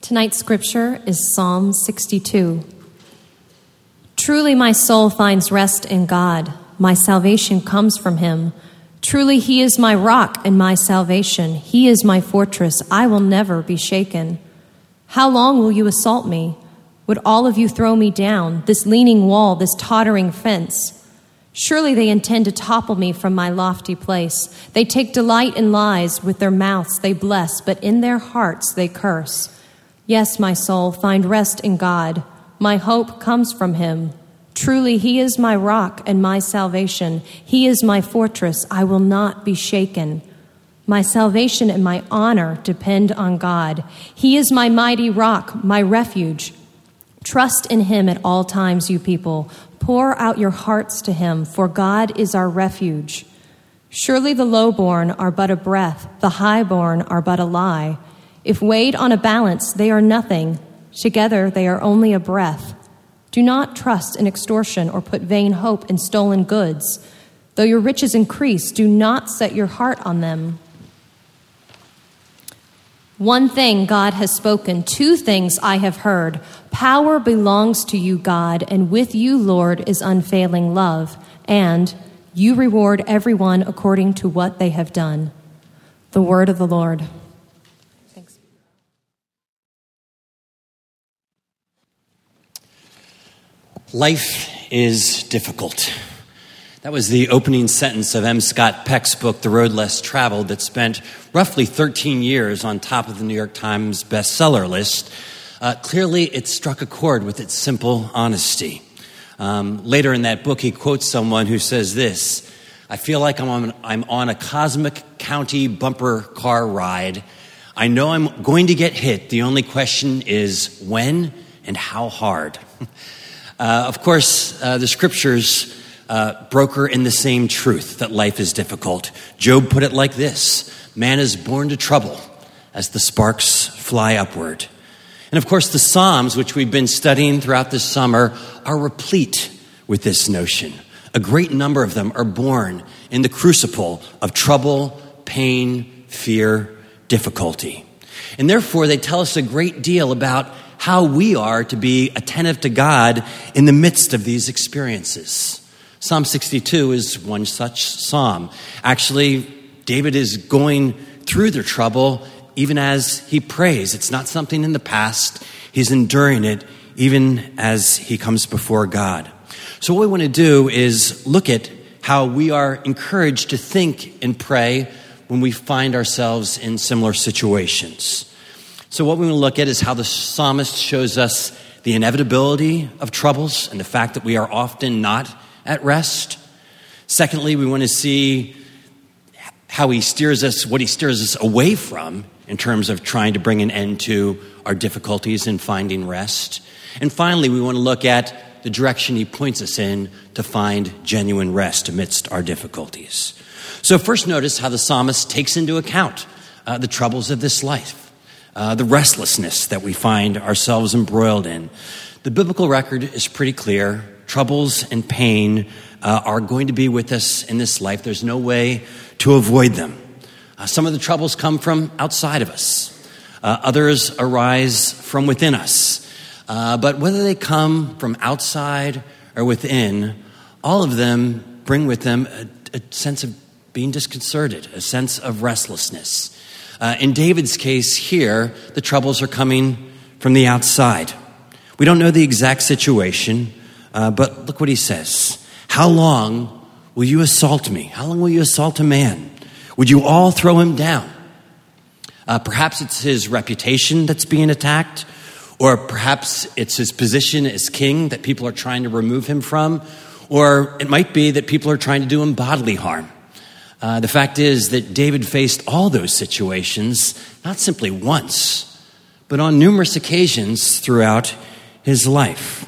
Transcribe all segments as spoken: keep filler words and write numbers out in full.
Tonight's scripture is Psalm sixty-two. Truly my soul finds rest in God. My salvation comes from him. Truly he is my rock and my salvation. He is my fortress. I will never be shaken. How long will you assault me? Would all of you throw me down, this leaning wall, this tottering fence? Surely they intend to topple me from my lofty place. They take delight in lies. With their mouths they bless, but in their hearts they curse. Yes, my soul, find rest in God. My hope comes from him. Truly, he is my rock and my salvation. He is my fortress. I will not be shaken. My salvation and my honor depend on God. He is my mighty rock, my refuge. Trust in him at all times, you people. Pour out your hearts to him, for God is our refuge. Surely the lowborn are but a breath, the highborn are but a lie. If weighed on a balance, they are nothing. Together they are only a breath. Do not trust in extortion or put vain hope in stolen goods. Though your riches increase, do not set your heart on them. One thing God has spoken, two things I have heard. Power belongs to you, God, and with you, Lord, is unfailing love. And you reward everyone according to what they have done. The word of the Lord. Thanks. Life is difficult. That was the opening sentence of M. Scott Peck's book, The Road Less Traveled, that spent roughly thirteen years on top of the New York Times bestseller list. Uh, clearly, it struck a chord with its simple honesty. Um, later in that book, he quotes someone who says this: I feel like I'm on, I'm on a cosmic county bumper car ride. I know I'm going to get hit. The only question is when and how hard. uh, of course, uh, the scriptures Uh, broker in the same truth that life is difficult. Job put it like this: man is born to trouble as the sparks fly upward. And of course, the Psalms, which we've been studying throughout this summer, are replete with this notion. A great number of them are born in the crucible of trouble, pain, fear, difficulty. And therefore, they tell us a great deal about how we are to be attentive to God in the midst of these experiences. Psalm sixty-two is one such psalm. Actually, David is going through the trouble even as he prays. It's not something in the past. He's enduring it even as he comes before God. So what we want to do is look at how we are encouraged to think and pray when we find ourselves in similar situations. So what we want to look at is how the psalmist shows us the inevitability of troubles and the fact that we are often not at rest. Secondly, we want to see how he steers us, what he steers us away from in terms of trying to bring an end to our difficulties in finding rest. And finally, we want to look at the direction he points us in to find genuine rest amidst our difficulties. So first, notice how the psalmist takes into account uh, the troubles of this life, uh, the restlessness that we find ourselves embroiled in. The biblical record is pretty clear. Troubles and pain uh, are going to be with us in this life. There's no way to avoid them. Uh, some of the troubles come from outside of us. Uh, others arise from within us. Uh, but whether they come from outside or within, all of them bring with them a, a sense of being disconcerted, a sense of restlessness. Uh, in David's case here, the troubles are coming from the outside. We don't know the exact situation, Uh, but look what he says. How long will you assault me? How long will you assault a man? Would you all throw him down? Uh, perhaps it's his reputation that's being attacked, or perhaps it's his position as king that people are trying to remove him from, or it might be that people are trying to do him bodily harm. Uh, the fact is that David faced all those situations, not simply once, but on numerous occasions throughout his life.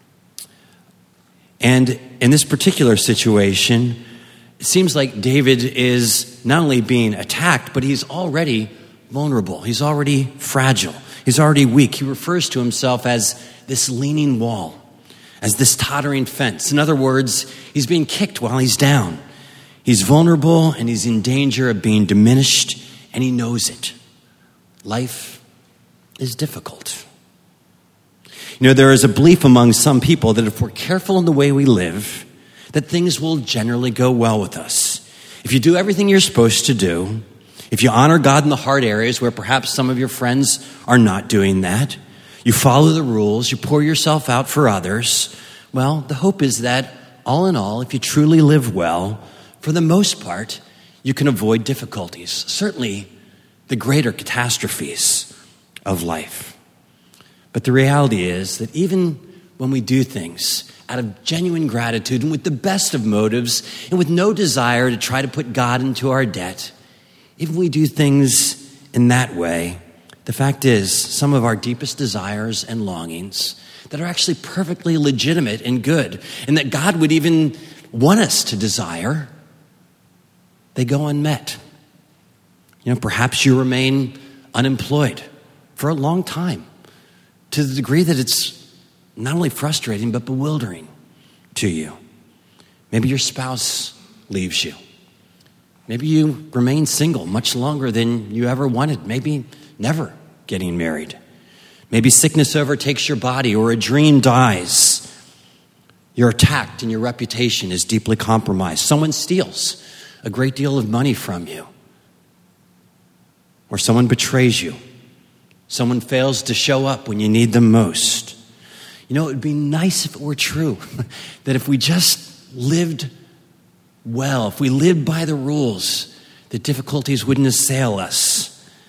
And in this particular situation, it seems like David is not only being attacked, but he's already vulnerable. He's already fragile. He's already weak. He refers to himself as this leaning wall, as this tottering fence. In other words, he's being kicked while he's down. He's vulnerable and he's in danger of being diminished, and he knows it. Life is difficult. You know, there is a belief among some people that if we're careful in the way we live, that things will generally go well with us. If you do everything you're supposed to do, if you honor God in the hard areas where perhaps some of your friends are not doing that, you follow the rules, you pour yourself out for others, well, the hope is that all in all, if you truly live well, for the most part, you can avoid difficulties, certainly the greater catastrophes of life. But the reality is that even when we do things out of genuine gratitude and with the best of motives and with no desire to try to put God into our debt, even we do things in that way, the fact is some of our deepest desires and longings that are actually perfectly legitimate and good, and that God would even want us to desire, they go unmet. You know, perhaps you remain unemployed for a long time to the degree that it's not only frustrating but bewildering to you. Maybe your spouse leaves you. Maybe you remain single much longer than you ever wanted, maybe never getting married. Maybe sickness overtakes your body or a dream dies. You're attacked and your reputation is deeply compromised. Someone steals a great deal of money from you. Or someone betrays you. Someone fails to show up when you need them most. You know, it would be nice if it were true that if we just lived well, if we lived by the rules, that difficulties wouldn't assail us.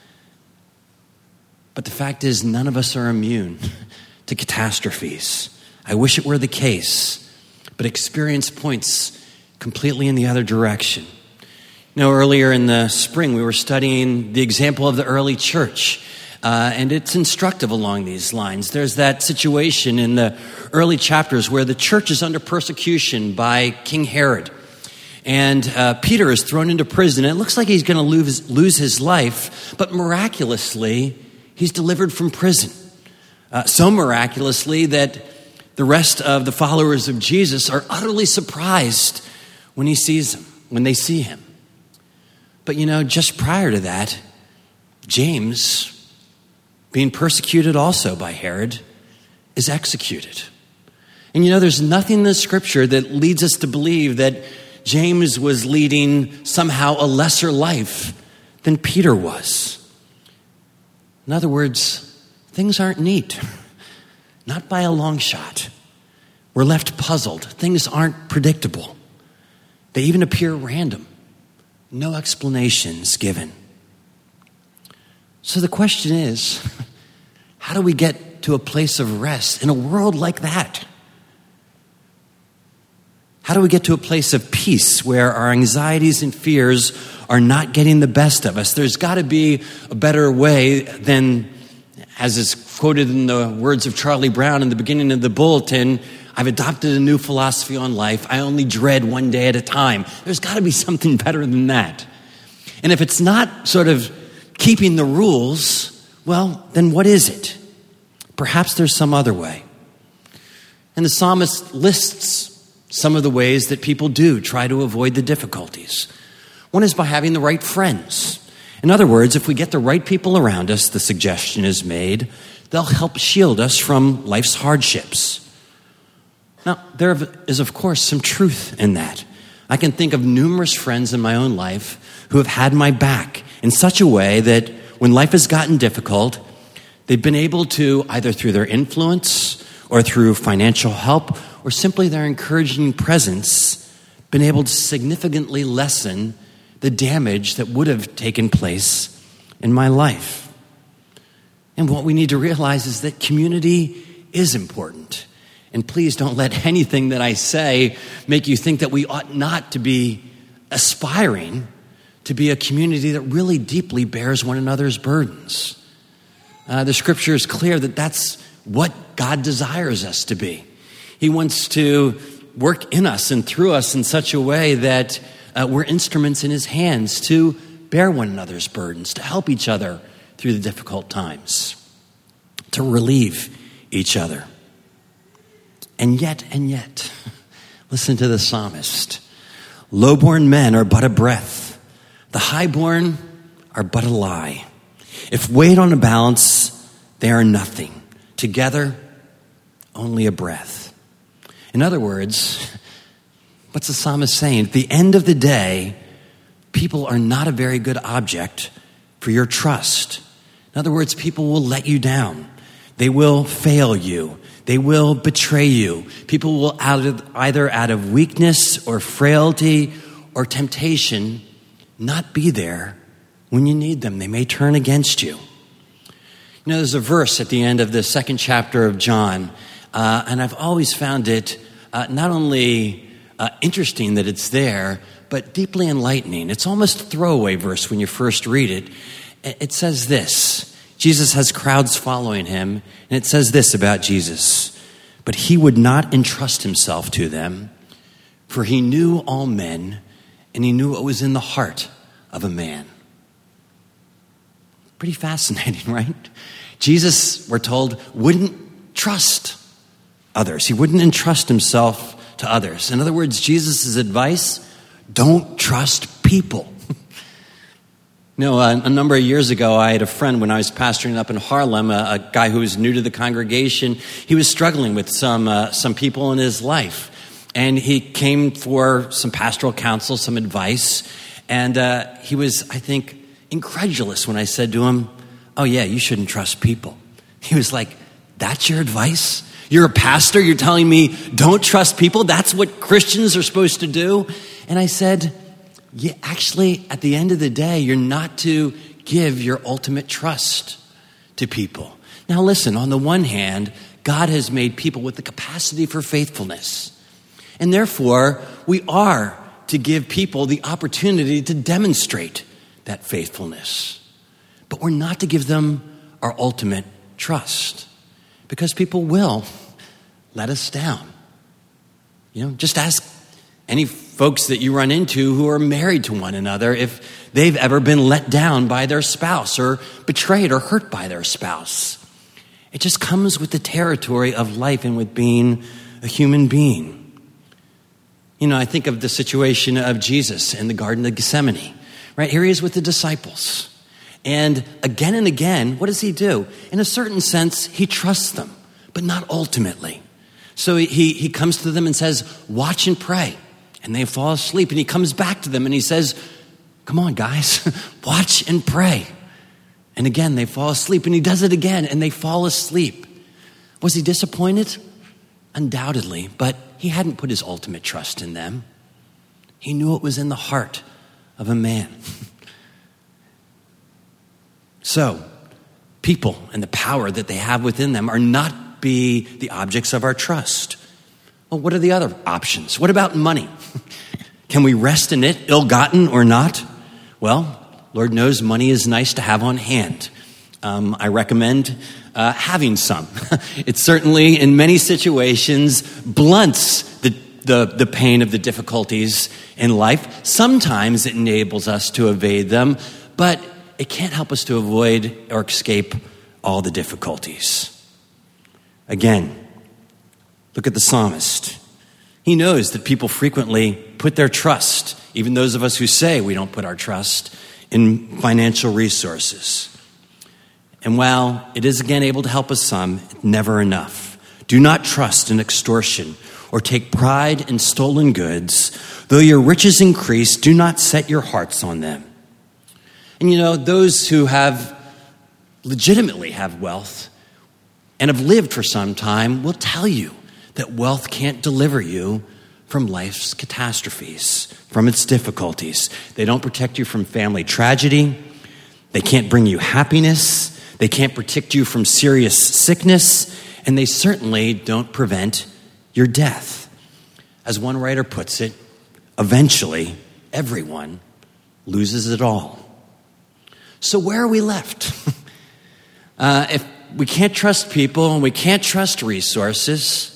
But the fact is, none of us are immune to catastrophes. I wish it were the case, but experience points completely in the other direction. You know, earlier in the spring, we were studying the example of the early church, uh, and it's instructive along these lines. There's that situation in the early chapters where the church is under persecution by King Herod. And uh, Peter is thrown into prison. And it looks like he's going to lose, lose his life, but miraculously, he's delivered from prison. Uh, so miraculously that the rest of the followers of Jesus are utterly surprised when he sees him, when they see him. But you know, just prior to that, James, being persecuted also by Herod, is executed. And you know, there's nothing in the scripture that leads us to believe that James was leading somehow a lesser life than Peter was. In other words, things aren't neat. Not by a long shot. We're left puzzled. Things aren't predictable. They even appear random. No explanations given. So the question is, how do we get to a place of rest in a world like that? How do we get to a place of peace where our anxieties and fears are not getting the best of us? There's got to be a better way than, as is quoted in the words of Charlie Brown in the beginning of the bulletin, I've adopted a new philosophy on life. I only dread one day at a time. There's got to be something better than that. And if it's not sort of keeping the rules, well, then what is it? Perhaps there's some other way. And the psalmist lists some of the ways that people do try to avoid the difficulties. One is by having the right friends. In other words, if we get the right people around us, the suggestion is made, they'll help shield us from life's hardships. Now, there is, of course, some truth in that. I can think of numerous friends in my own life who have had my back in such a way that when life has gotten difficult, they've been able to, either through their influence or through financial help or simply their encouraging presence, been able to significantly lessen the damage that would have taken place in my life. And what we need to realize is that community is important. And please don't let anything that I say make you think that we ought not to be aspiring to be a community that really deeply bears one another's burdens. Uh, the scripture is clear that that's what God desires us to be. He wants to work in us and through us in such a way that uh, we're instruments in his hands to bear one another's burdens, to help each other through the difficult times, to relieve each other. And yet, and yet, listen to the psalmist. Low-born men are but a breath. The high-born are but a lie. If weighed on a balance, they are nothing. Together, only a breath. In other words, what's the psalmist saying? At the end of the day, people are not a very good object for your trust. In other words, people will let you down. They will fail you. They will betray you. People will out of, either out of weakness or frailty or temptation not be there when you need them. They may turn against you. You know, there's a verse at the end of the second chapter of John, uh, and I've always found it uh, not only uh, interesting that it's there, but deeply enlightening. It's almost a throwaway verse when you first read it. It says this. Jesus has crowds following him, and it says this about Jesus. But he would not entrust himself to them, for he knew all men, and he knew what was in the heart of a man. Pretty fascinating, right? Jesus, we're told, wouldn't trust others. He wouldn't entrust himself to others. In other words, Jesus' advice, don't trust people. You know, a, a number of years ago, I had a friend when I was pastoring up in Harlem, a, a guy who was new to the congregation. He was struggling with some uh, some people in his life. And he came for some pastoral counsel, some advice. And uh, he was, I think, incredulous when I said to him, oh yeah, you shouldn't trust people. He was like, that's your advice? You're a pastor, you're telling me don't trust people? That's what Christians are supposed to do? And I said, yeah, actually, at the end of the day, you're not to give your ultimate trust to people. Now listen, on the one hand, God has made people with the capacity for faithfulness. And therefore, we are to give people the opportunity to demonstrate that faithfulness. But we're not to give them our ultimate trust, because people will let us down. You know, just ask any folks that you run into who are married to one another if they've ever been let down by their spouse or betrayed or hurt by their spouse. It just comes with the territory of life and with being a human being. You know, I think of the situation of Jesus in the Garden of Gethsemane. Right, here he is with the disciples. And again and again, what does he do? In a certain sense, he trusts them, but not ultimately. So he, he comes to them and says, watch and pray. And they fall asleep. And he comes back to them and he says, come on, guys, watch and pray. And again, they fall asleep. And he does it again, and they fall asleep. Was he disappointed? Undoubtedly, but he hadn't put his ultimate trust in them. He knew it was in the heart of a man. So, people and the power that they have within them are not be the objects of our trust. Well, what are the other options? What about money? Can we rest in it, ill-gotten or not? Well, Lord knows money is nice to have on hand. Um, I recommend uh, having some. It certainly, in many situations, blunts the The, the pain of the difficulties in life. Sometimes it enables us to evade them, but it can't help us to avoid or escape all the difficulties. Again, look at the psalmist. He knows that people frequently put their trust, even those of us who say we don't put our trust, in financial resources. And while it is again able to help us some, it's never enough. Do not trust in extortion or take pride in stolen goods. Though your riches increase, do not set your hearts on them. And you know, those who have legitimately have wealth and have lived for some time will tell you that wealth can't deliver you from life's catastrophes, from its difficulties. They don't protect you from family tragedy. They can't bring you happiness. They can't protect you from serious sickness. And they certainly don't prevent your death. As one writer puts it, eventually everyone loses it all. So where are we left? uh, if we can't trust people and we can't trust resources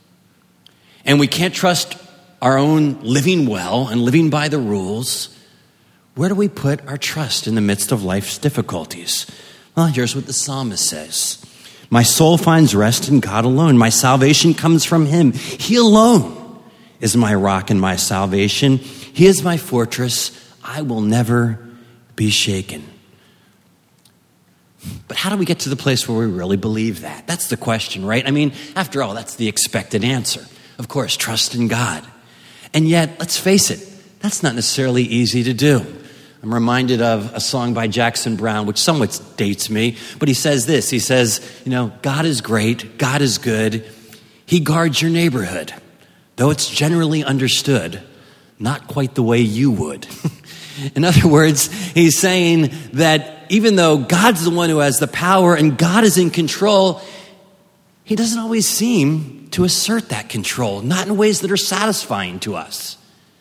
and we can't trust our own living well and living by the rules, where do we put our trust in the midst of life's difficulties? Well, here's what the psalmist says. My soul finds rest in God alone. My salvation comes from him. He alone is my rock and my salvation. He is my fortress. I will never be shaken. But how do we get to the place where we really believe that? That's the question, right? I mean, after all, that's the expected answer. Of course, trust in God. And yet, let's face it, that's not necessarily easy to do. I'm reminded of a song by Jackson Browne, which somewhat dates me, but he says this. He says, you know, God is great, God is good. He guards your neighborhood, though it's generally understood, not quite the way you would. In other words, he's saying that even though God's the one who has the power and God is in control, he doesn't always seem to assert that control, not in ways that are satisfying to us.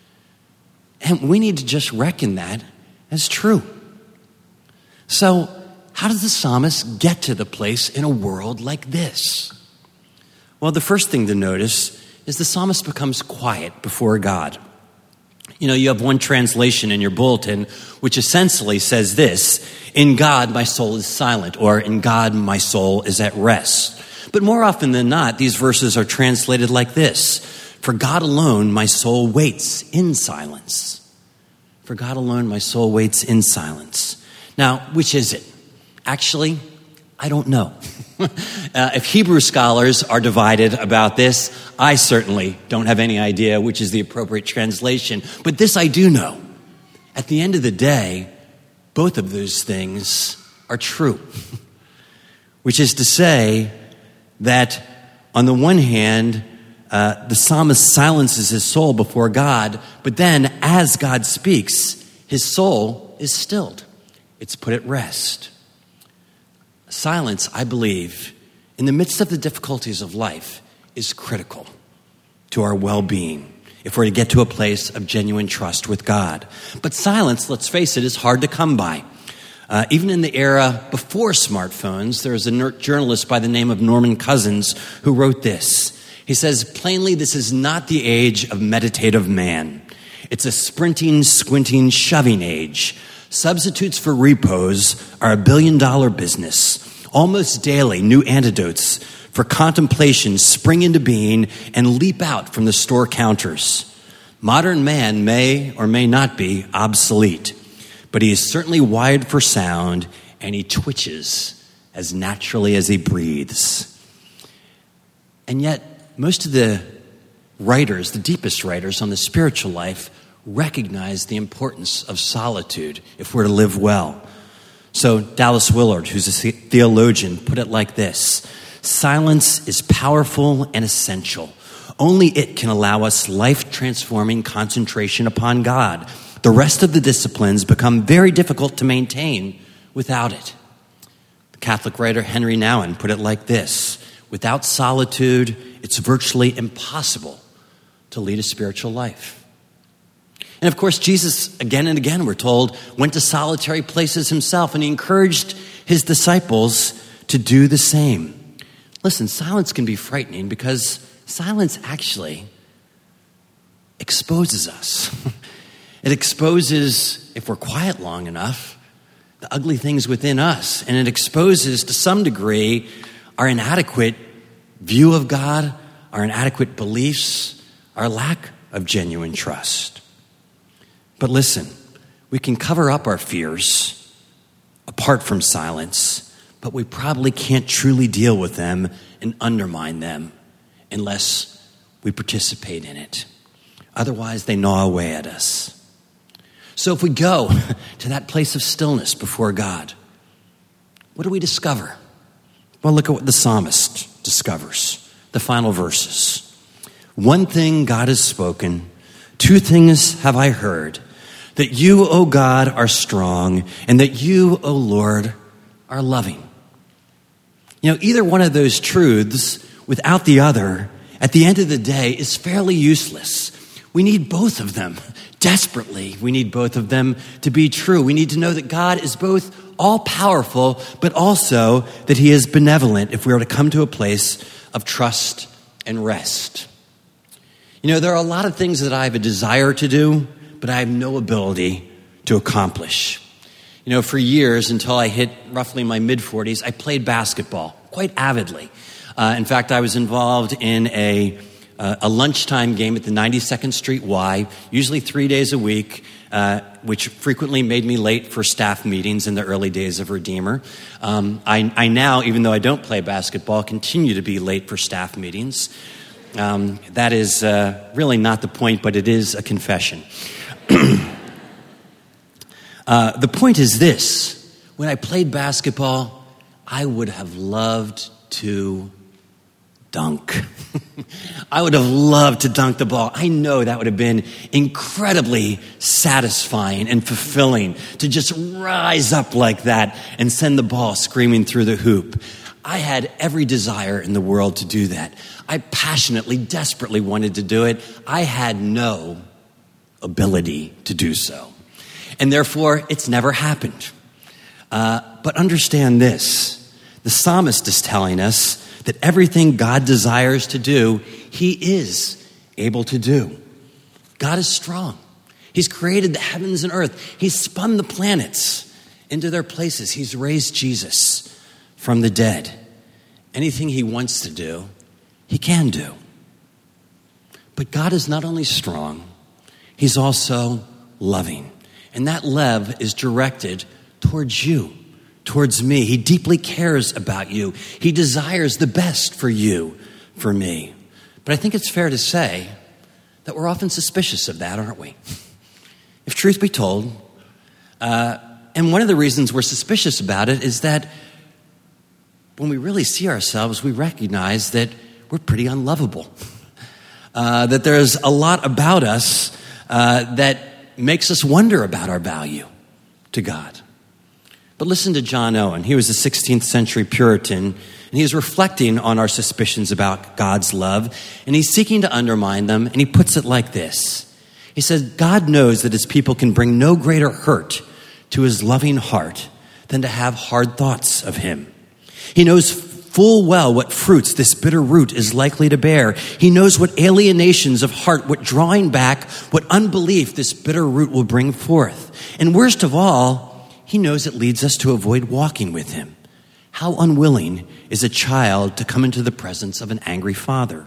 And we need to just reckon that as true. So, how does the psalmist get to the place in a world like this? Well, the first thing to notice is the psalmist becomes quiet before God. You know, you have one translation in your bulletin which essentially says this: in God my soul is silent, or in God my soul is at rest. But more often than not, these verses are translated like this: for God alone my soul waits in silence. For God alone my soul waits in silence. Now, which is it? Actually, I don't know. uh, if Hebrew scholars are divided about this, I certainly don't have any idea which is the appropriate translation. But this I do know. At the end of the day, both of those things are true. Which is to say that on the one hand, uh, the psalmist silences his soul before God, but then as God speaks, his soul is stilled. It's put at rest. Silence, I believe, in the midst of the difficulties of life, is critical to our well-being if we're to get to a place of genuine trust with God. But silence, let's face it, is hard to come by. Uh, even in the era before smartphones, there was a ner- journalist by the name of Norman Cousins who wrote this. He says, plainly, this is not the age of meditative man. It's a sprinting, squinting, shoving age. Substitutes for repose are a billion-dollar business. Almost daily, new antidotes for contemplation spring into being and leap out from the store counters. Modern man may or may not be obsolete, but he is certainly wired for sound, and he twitches as naturally as he breathes. And yet, most of the writers, the deepest writers on the spiritual life, recognize the importance of solitude if we're to live well. So Dallas Willard, who's a theologian, put it like this: silence is powerful and essential. Only it can allow us life-transforming concentration upon God. The rest of the disciplines become very difficult to maintain without it. The Catholic writer Henry Nouwen put it like this: without solitude, it's virtually impossible to lead a spiritual life. And of course, Jesus, again and again, we're told, went to solitary places himself, and he encouraged his disciples to do the same. Listen, silence can be frightening because silence actually exposes us. It exposes, if we're quiet long enough, the ugly things within us. And it exposes, to some degree, our inadequate view of God, our inadequate beliefs, our lack of genuine trust. But listen, we can cover up our fears apart from silence, but we probably can't truly deal with them and undermine them unless we participate in it. Otherwise, they gnaw away at us. So if we go to that place of stillness before God, what do we discover? Well, look at what the psalmist discovers. The final verses. One thing God has spoken, two things have I heard, that you, O God, are strong, and that you, O Lord, are loving. You know, either one of those truths without the other, at the end of the day, is fairly useless. We need both of them desperately. We need both of them to be true. We need to know that God is both all-powerful, but also that he is benevolent if we are to come to a place of trust and rest. You know, there are a lot of things that I have a desire to do, but I have no ability to accomplish. You know, for years, until I hit roughly my mid-forties, I played basketball quite avidly. Uh, in fact, I was involved in a uh, a lunchtime game at the ninety-second Street Y, usually three days a week, uh, which frequently made me late for staff meetings in the early days of Redeemer. Um, I, I now, even though I don't play basketball, continue to be late for staff meetings. Um, that is uh, really not the point, but it is a confession. uh, the point is this. When I played basketball, I would have loved to dunk. I would have loved to dunk the ball. I know that would have been incredibly satisfying and fulfilling to just rise up like that and send the ball screaming through the hoop. I had every desire in the world to do that. I passionately, desperately wanted to do it. I had no ability to do so. And therefore, it's never happened. Uh, but understand this. The psalmist is telling us that everything God desires to do, he is able to do. God is strong. He's created the heavens and earth. He's spun the planets into their places. He's raised Jesus from the dead. Anything he wants to do, he can do. But God is not only strong, he's also loving. And that love is directed towards you, towards me. He deeply cares about you. He desires the best for you, for me. But I think it's fair to say that we're often suspicious of that, aren't we? If truth be told, uh, and one of the reasons we're suspicious about it is that when we really see ourselves, we recognize that we're pretty unlovable. Uh, that there's a lot about us uh, that makes us wonder about our value to God. But listen to John Owen. He was a sixteenth century Puritan, and he's reflecting on our suspicions about God's love, and he's seeking to undermine them, and he puts it like this. He says, God knows that his people can bring no greater hurt to his loving heart than to have hard thoughts of him. He knows full well what fruits this bitter root is likely to bear. He knows what alienations of heart, what drawing back, what unbelief this bitter root will bring forth. And worst of all, he knows it leads us to avoid walking with him. How unwilling is a child to come into the presence of an angry father?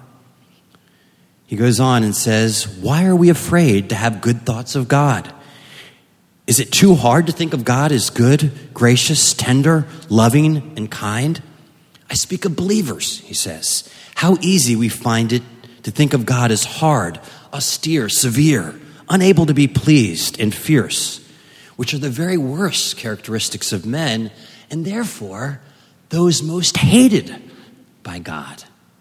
He goes on and says, why are we afraid to have good thoughts of God? Is it too hard to think of God as good, gracious, tender, loving, and kind? I speak of believers, he says. How easy we find it to think of God as hard, austere, severe, unable to be pleased, and fierce, which are the very worst characteristics of men, and therefore those most hated by God.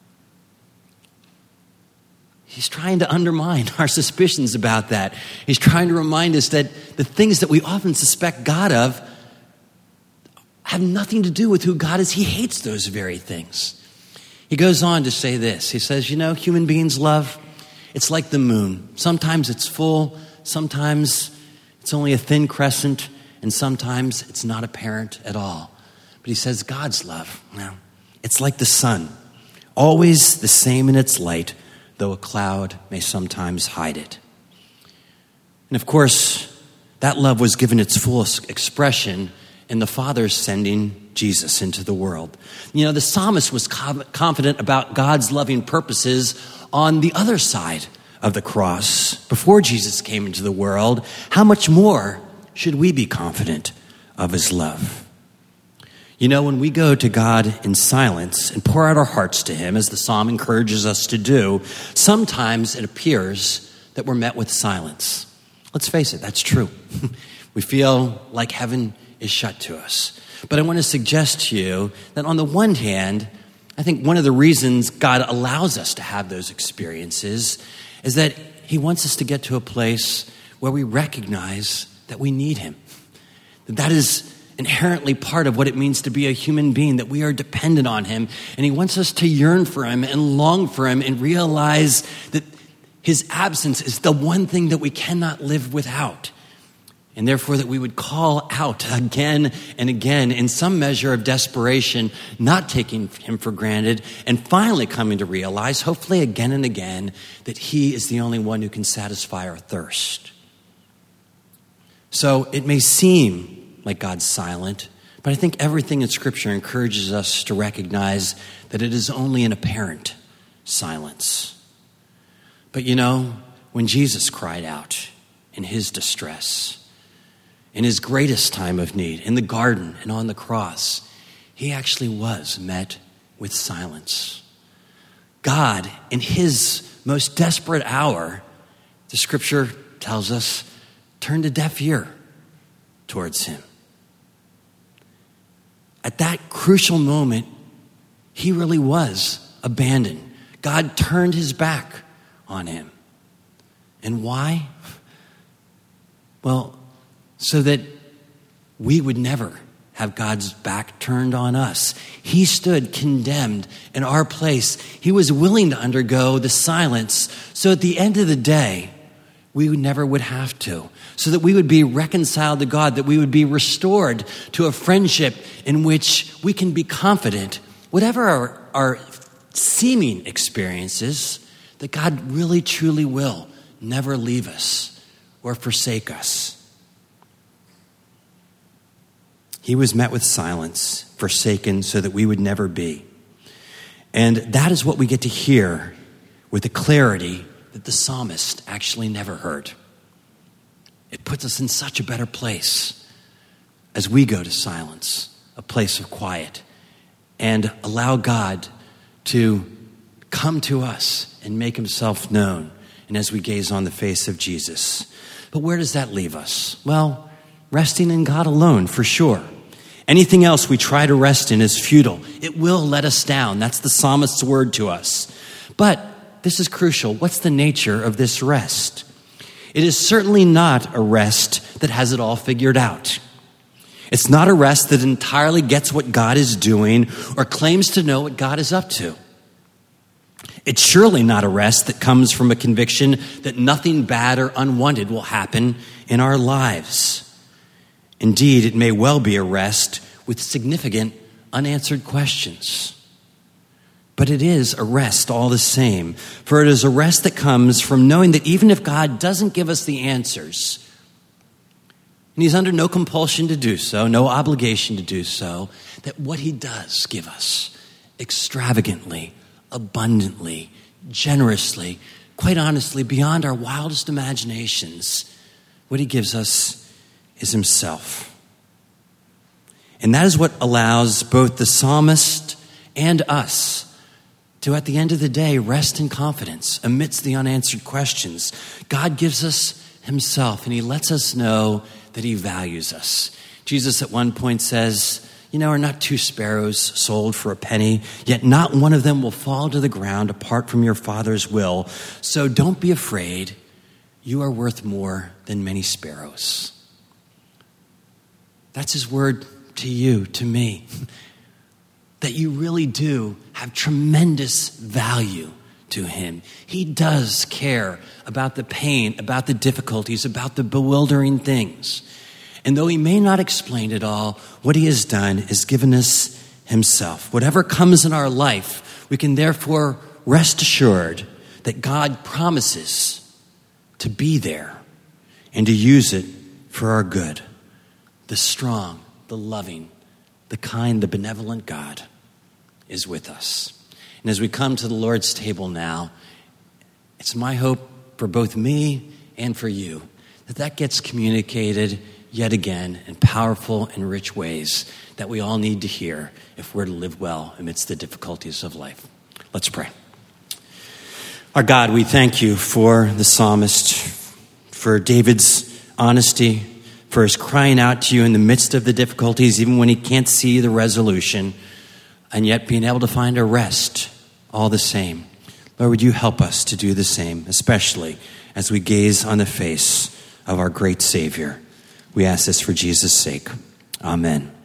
He's trying to undermine our suspicions about that. He's trying to remind us that the things that we often suspect God of have nothing to do with who God is. He hates those very things. He goes on to say this. He says, you know, human beings' love, it's like the moon. Sometimes it's full, sometimes it's only a thin crescent, and sometimes it's not apparent at all. But he says God's love, now, it's like the sun, always the same in its light, though a cloud may sometimes hide it. And of course, that love was given its fullest expression in the Father's sending Jesus into the world. You know, the psalmist was confident about God's loving purposes on the other side of the cross before Jesus came into the world. How much more should we be confident of his love? You know, when we go to God in silence and pour out our hearts to him, as the psalm encourages us to do, sometimes it appears that we're met with silence. Let's face it, that's true. We feel like heaven is shut to us. But I want to suggest to you that on the one hand, I think one of the reasons God allows us to have those experiences is that he wants us to get to a place where we recognize that we need him. That that is inherently part of what it means to be a human being, that we are dependent on him. And he wants us to yearn for him and long for him and realize that his absence is the one thing that we cannot live without. And therefore that we would call out again and again in some measure of desperation, not taking him for granted, and finally coming to realize, hopefully again and again, that he is the only one who can satisfy our thirst. So it may seem like God's silent, but I think everything in Scripture encourages us to recognize that it is only an apparent silence. But you know, when Jesus cried out in his distress, in his greatest time of need, in the garden and on the cross, he actually was met with silence. God, in his most desperate hour, the scripture tells us, turned a deaf ear towards him. At that crucial moment, he really was abandoned. God turned his back on him. And why? Well, so that we would never have God's back turned on us. He stood condemned in our place. He was willing to undergo the silence so at the end of the day, we would never would have to. So that we would be reconciled to God, that we would be restored to a friendship in which we can be confident, whatever our, our seeming experiences, that God really truly will never leave us or forsake us. He was met with silence, forsaken, so that we would never be. And that is what we get to hear with the clarity that the psalmist actually never heard. It puts us in such a better place as we go to silence, a place of quiet, and allow God to come to us and make himself known, and as we gaze on the face of Jesus. But where does that leave us? Well, resting in God alone, for sure. Anything else we try to rest in is futile. It will let us down. That's the psalmist's word to us. But this is crucial. What's the nature of this rest? It is certainly not a rest that has it all figured out. It's not a rest that entirely gets what God is doing or claims to know what God is up to. It's surely not a rest that comes from a conviction that nothing bad or unwanted will happen in our lives. Indeed, it may well be a rest with significant unanswered questions. But it is a rest all the same, for it is a rest that comes from knowing that even if God doesn't give us the answers, and he's under no compulsion to do so, no obligation to do so, that what he does give us extravagantly, abundantly, generously, quite honestly, beyond our wildest imaginations, what he gives us is himself. And that is what allows both the psalmist and us to, at the end of the day, rest in confidence amidst the unanswered questions. God gives us himself, and he lets us know that he values us. Jesus at one point says, you know, are not two sparrows sold for a penny, yet not one of them will fall to the ground apart from your Father's will. So don't be afraid. You are worth more than many sparrows. That's his word to you, to me. That you really do have tremendous value to him. He does care about the pain, about the difficulties, about the bewildering things. And though he may not explain it all, what he has done is given us himself. Whatever comes in our life, we can therefore rest assured that God promises to be there and to use it for our good. The strong, the loving, the kind, the benevolent God is with us. And as we come to the Lord's table now, it's my hope for both me and for you that that gets communicated yet again in powerful and rich ways that we all need to hear if we're to live well amidst the difficulties of life. Let's pray. Our God, we thank you for the psalmist, for David's honesty, for his crying out to you in the midst of the difficulties, even when he can't see the resolution, and yet being able to find a rest all the same. Lord, would you help us to do the same, especially as we gaze on the face of our great Savior. We ask this for Jesus' sake. Amen.